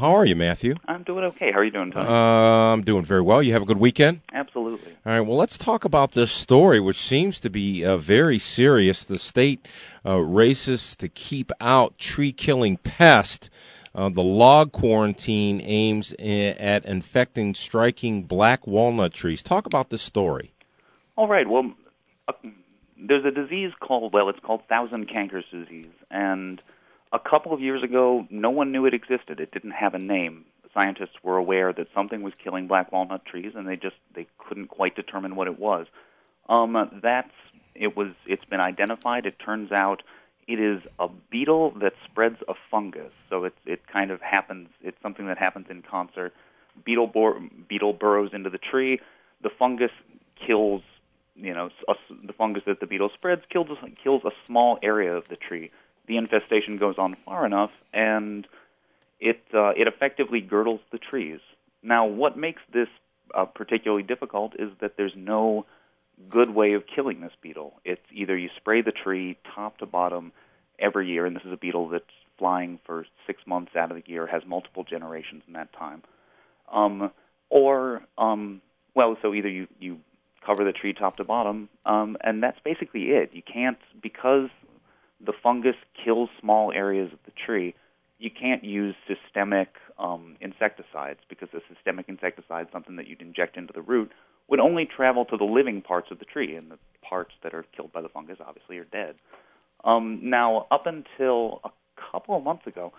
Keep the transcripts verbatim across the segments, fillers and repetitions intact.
How are you, Matthew? I'm doing okay. How are you doing, Tony? Uh, I'm doing very well. You have a good weekend? Absolutely. All right, well, let's talk about this story, which seems to be uh, very serious. The state uh, races to keep out tree-killing pests. Uh, the log quarantine aims I- at infecting striking black walnut trees. Talk about this story. All right. Well, uh, there's a disease called, well, it's called thousand cankers disease, and a couple of years ago, no one knew it existed. It didn't have a name. Scientists were aware that something was killing black walnut trees, and they just they couldn't quite determine what it was. Um, that's it was. It's been identified. It turns out it is a beetle that spreads a fungus. So it it kind of happens. It's something that happens in concert. Beetle bor- beetle burrows into the tree. The fungus kills. You know, a, the fungus that the beetle spreads kills kills a small area of the tree. The infestation goes on far enough, and it uh, it effectively girdles the trees. Now, what makes this uh, particularly difficult is that there's no good way of killing this beetle. It's either you spray the tree top to bottom every year, and this is a beetle that's flying for six months out of the year, has multiple generations in that time, um, or, um, well, so either you, you cover the tree top to bottom, um, and that's basically it. You can't, because the fungus kills small areas of the tree, you can't use systemic um, insecticides, because the systemic insecticide, something that you'd inject into the root, would only travel to the living parts of the tree, and the parts that are killed by the fungus obviously are dead. Um, now, up until a couple of months ago,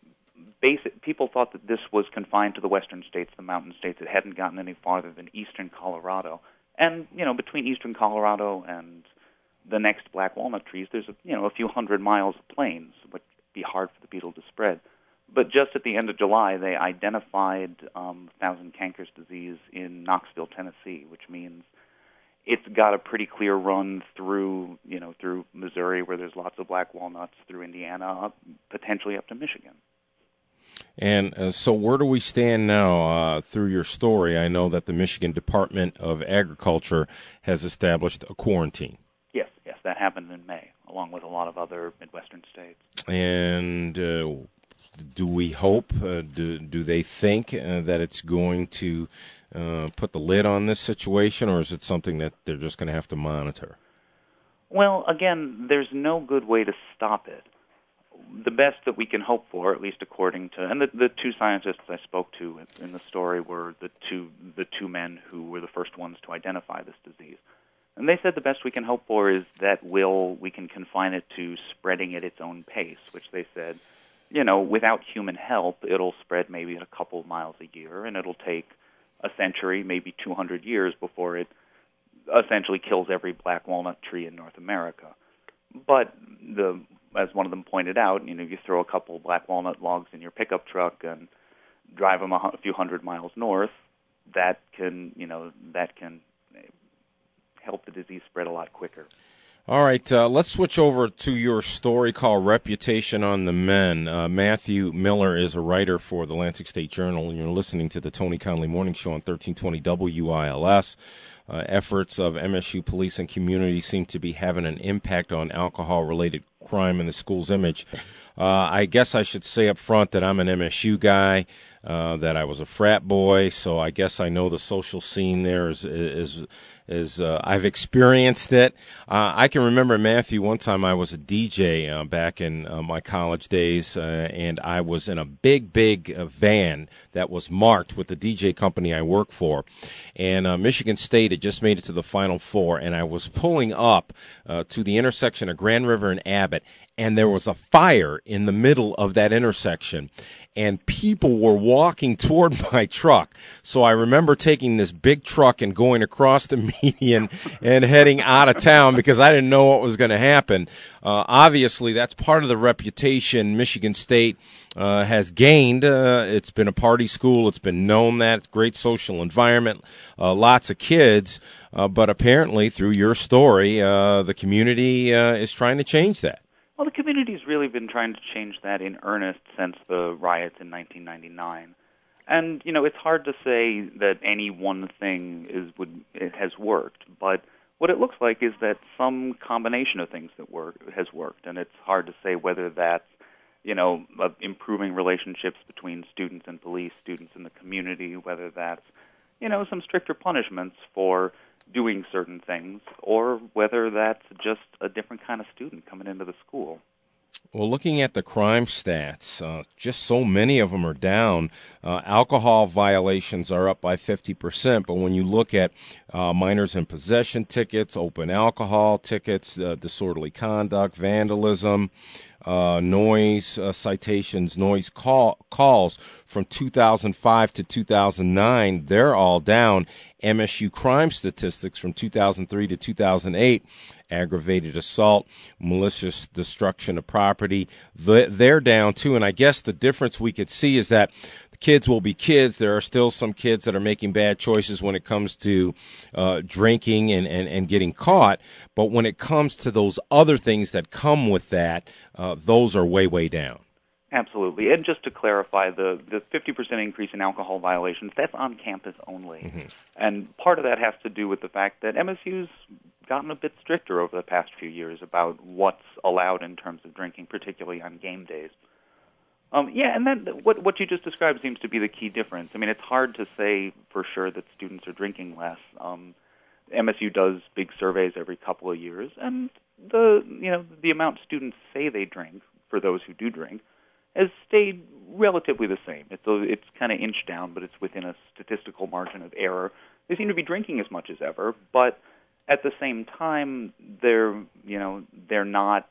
basic, people thought that this was confined to the western states, the mountain states. It hadn't gotten any farther than eastern Colorado. And, you know, between eastern Colorado and the next black walnut trees, there's a, you know a few hundred miles of plains, which would be hard for the beetle to spread. But just at the end of July, they identified um, thousand cankers disease in Knoxville, Tennessee, which means it's got a pretty clear run through you know through Missouri, where there's lots of black walnuts, through Indiana, up, potentially up to Michigan. And uh, so where do we stand now uh, through your story? I know that the Michigan Department of Agriculture has established a quarantine. Yes, yes, that happened in May, along with a lot of other Midwestern states. And uh, do we hope, uh, do, do they think uh, that it's going to uh, put the lid on this situation, or is it something that they're just going to have to monitor? Well, again, there's no good way to stop it. The best that we can hope for, at least according to, and the, the two scientists I spoke to in the story were the two the two men who were the first ones to identify this disease. And they said the best we can hope for is that we'll, we can confine it to spreading at its own pace, which they said, you know, without human help, it'll spread maybe at a couple of miles a year, and it'll take a century, maybe two hundred years before it essentially kills every black walnut tree in North America. But the as one of them pointed out, you know, you throw a couple of black walnut logs in your pickup truck and drive them a few hundred miles north, that can, you know, that can help the disease spread a lot quicker. All right, uh, let's switch over to your story called Reputation on the Men. Uh, Matthew Miller is a writer for the Lansing State Journal, and you're listening to the Tony Conley Morning Show on thirteen twenty W I L S. Uh, efforts of M S U police and community seem to be having an impact on alcohol-related crime in the school's image. Uh, I guess I should say up front that I'm an M S U guy, uh, that I was a frat boy, so I guess I know the social scene there is, is, is uh, I've experienced it. Uh, I can remember, Matthew, one time I was a D J uh, back in uh, my college days, uh, and I was in a big, big uh, van that was marked with the D J company I work for, and uh, Michigan State had just made it to the Final Four, and I was pulling up uh, to the intersection of Grand River and Abbott, and there was a fire in the middle of that intersection, and people were walking toward my truck. So I remember taking this big truck and going across the median and heading out of town because I didn't know what was going to happen. Uh, obviously, that's part of the reputation Michigan State uh, has gained. Uh, it's been a party school. It's been known that. It's a great social environment, uh, lots of kids. Uh, but apparently, through your story, uh, the community uh, is trying to change that. Well, the community's really been trying to change that in earnest since the riots in nineteen ninety-nine. And, you know, it's hard to say that any one thing is would it has worked, but what it looks like is that some combination of things that work has worked, and it's hard to say whether that's, you know, uh, improving relationships between students and police, students in the community, whether that's, you know, some stricter punishments for doing certain things, or whether that's just a different kind of student coming into the school. Well, looking at the crime stats, uh, just so many of them are down. Uh, alcohol violations are up by fifty percent, but when you look at uh, minors in possession tickets, open alcohol tickets, uh, disorderly conduct, vandalism, uh, noise uh, citations, noise call, calls from two thousand five to two thousand nine, they're all down. M S U crime statistics from two thousand three to two thousand eight, aggravated assault, malicious destruction of property, they're down too. And I guess the difference we could see is that the kids will be kids. There are still some kids that are making bad choices when it comes to uh, drinking and, and, and getting caught. But when it comes to those other things that come with that, uh, those are way, way down. Absolutely. And just to clarify, the, the fifty percent increase in alcohol violations, that's on campus only. Mm-hmm. And part of that has to do with the fact that M S U's gotten a bit stricter over the past few years about what's allowed in terms of drinking, particularly on game days. Um, yeah, and then what, what you just described seems to be the key difference. I mean, it's hard to say for sure that students are drinking less. Um, M S U does big surveys every couple of years, and the you know the amount students say they drink, for those who do drink, has stayed relatively the same. It's it's kind of inched down, but it's within a statistical margin of error. They seem to be drinking as much as ever, but at the same time, they're you know they're not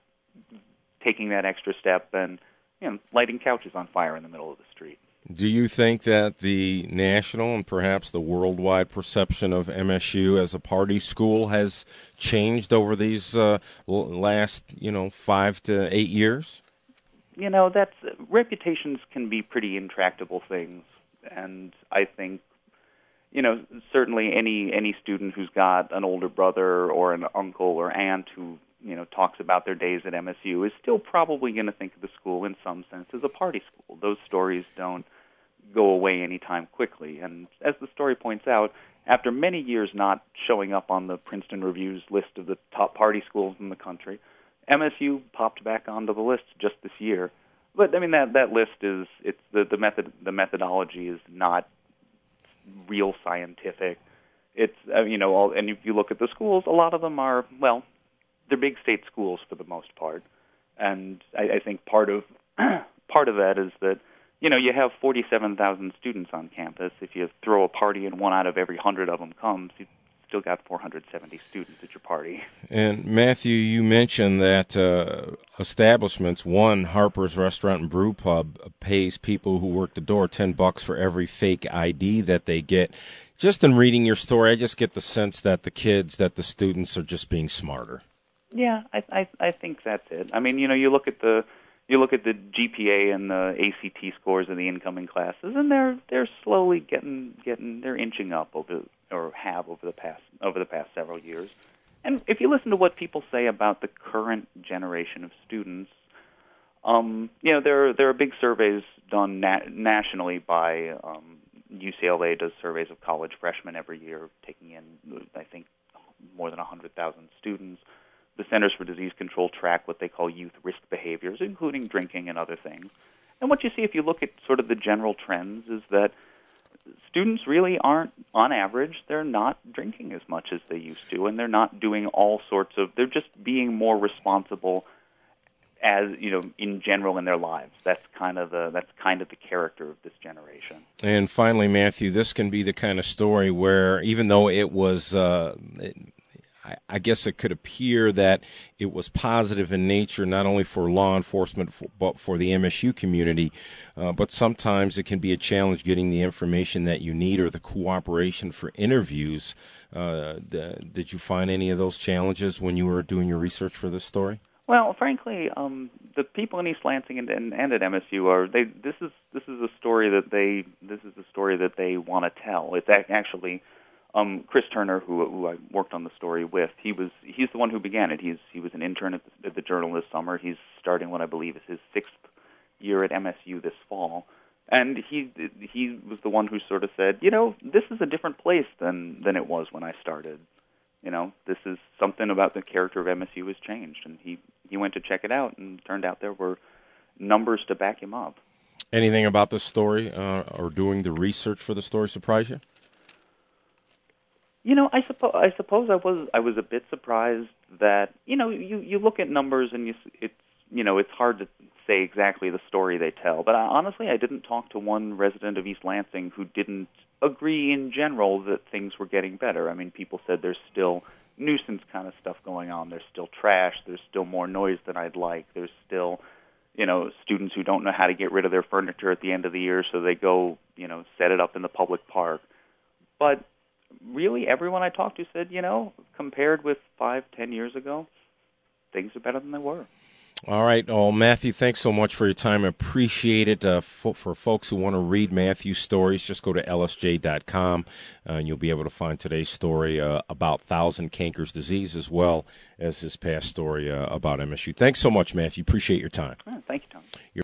taking that extra step and you know lighting couches on fire in the middle of the street. Do you think that the national and perhaps the worldwide perception of M S U as a party school has changed over these uh, last you know five to eight years? You know, that's reputations can be pretty intractable things, and I think, you know, certainly any any student who's got an older brother or an uncle or aunt who, you know, talks about their days at M S U is still probably going to think of the school in some sense as a party school. Those stories don't go away anytime quickly, and as the story points out, after many years not showing up on the Princeton Review's list of the top party schools in the country, M S U popped back onto the list just this year. But I mean that that list is it's the the method the methodology is not real scientific. It's uh, you know all, and if you look at the schools, a lot of them are well, they're big state schools for the most part, and I, I think part of part of that is that you know you have forty-seven thousand students on campus. If you throw a party and one out of every hundred of them comes, you still got four hundred seventy students at your party. And Matthew, you mentioned that uh, establishments, one, Harper's Restaurant and Brew Pub, pays people who work the door ten bucks for every fake I D that they get. Just in reading your story, I just get the sense that the kids, that the students are just being smarter. Yeah, I, I, I think that's it. I mean, you know, you look at the you look at the G P A and the A C T scores of the incoming classes, and they're they're slowly getting getting they're inching up over or have over the past over the past several years. And if you listen to what people say about the current generation of students, um, you know, there there are big surveys done na- nationally by um, U C L A does surveys of college freshmen every year, taking in I think more than a hundred thousand students. The Centers for Disease Control track what they call youth risk behaviors, including drinking and other things. And what you see if you look at sort of the general trends is that students really aren't, on average, they're not drinking as much as they used to, and they're not doing all sorts of, they're just being more responsible as, you know, in general in their lives. That's kind of the, that's kind of the character of this generation. And finally, Matthew, this can be the kind of story where even though it was, uh, it, I guess it could appear that it was positive in nature, not only for law enforcement, but for the M S U community. Uh, but sometimes it can be a challenge getting the information that you need or the cooperation for interviews. Uh, did you find any of those challenges when you were doing your research for this story? Well, frankly, um, the people in East Lansing and, and, and at M S U are they. This is this is a story that they this is a story that they want to tell. It's actually. Um, Chris Turner, who, who I worked on the story with, he was he's the one who began it. He's he was an intern at the, at the Journal this summer. He's starting what I believe is his sixth year at M S U this fall, and he he was the one who sort of said, you know, this is a different place than than it was when I started. You know, this is something about the character of M S U has changed, and he he went to check it out, and it turned out there were numbers to back him up. Anything about the story uh, or doing the research for the story surprise you? You know, I suppose I suppose I was I was a bit surprised that you know you, you look at numbers and you it's you know it's hard to say exactly the story they tell. But I, honestly, I didn't talk to one resident of East Lansing who didn't agree in general that things were getting better. I mean, people said there's still nuisance kind of stuff going on. There's still trash. There's still more noise than I'd like. There's still you know students who don't know how to get rid of their furniture at the end of the year, so they go you know set it up in the public park. But really, everyone I talked to said, you know, compared with five, ten years ago, things are better than they were. All right. Well, Matthew, thanks so much for your time. I appreciate it. Uh, for, for folks who want to read Matthew's stories, just go to L S J dot com, uh, and you'll be able to find today's story uh, about Thousand Cankers disease, as well as his past story uh, about M S U. Thanks so much, Matthew. Appreciate your time. Oh, thank you, Tom. You're